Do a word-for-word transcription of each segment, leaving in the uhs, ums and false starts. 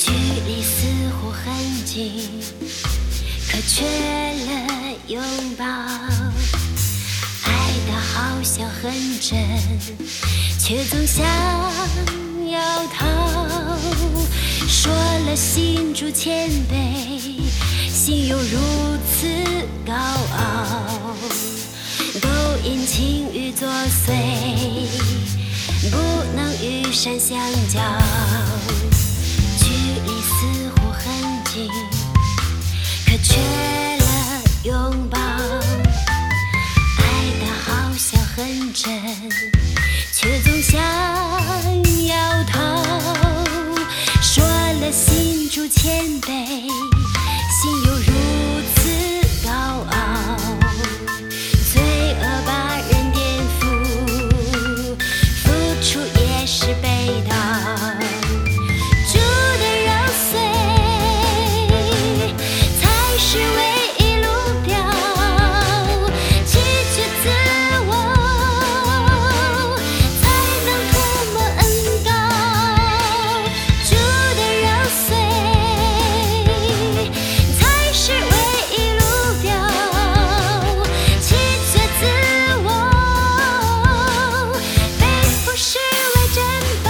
距离似乎很近，可缺了拥抱。爱的好像很真，却总想要逃。说了心主谦卑，心又如此高傲，都因情欲作祟，不能与山相交。距离似乎很近，可缺了拥抱。爱的好像很真，却总想要逃。说了心主谦卑，心又如此高傲，罪恶把人颠覆，付出也是被盗。主的肉碎才是唯一路标，弃绝自我才能涂抹恩膏。主的肉碎才是唯一路标，弃绝自我，被腐蚀为珍宝。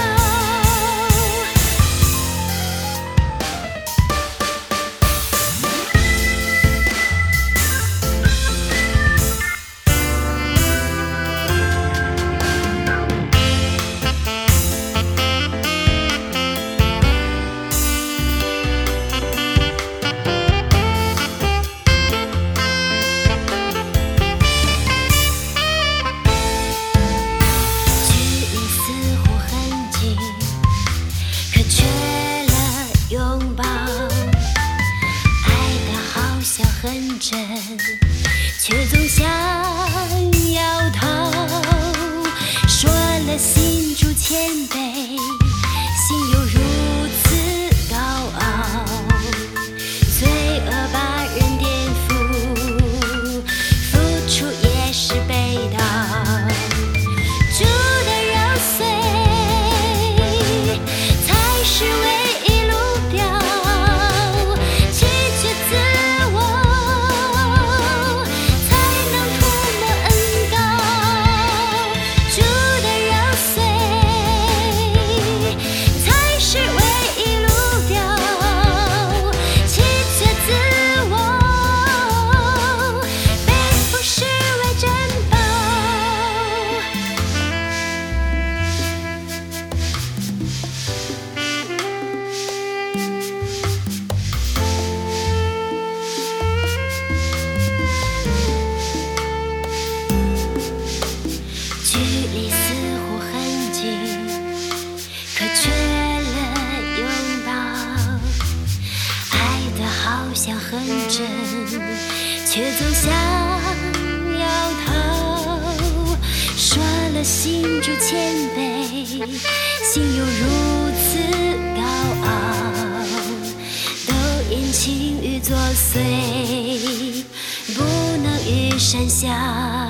距离似乎很近，可缺了拥抱。爱的好像很真，却总想要逃。说了心主谦卑，心又如此高傲，罪恶把人颠覆，付出也是被盗。主的肉碎才是唯一路标，弃绝自我才能涂抹恩膏。主的肉碎才是唯一路标，弃绝自我，被腐蚀为珍宝。距离似乎很近，可缺了拥抱。爱的好像很真，却总想要逃。说了心主谦卑，心又如此高傲，都因情欲作祟，不能与山相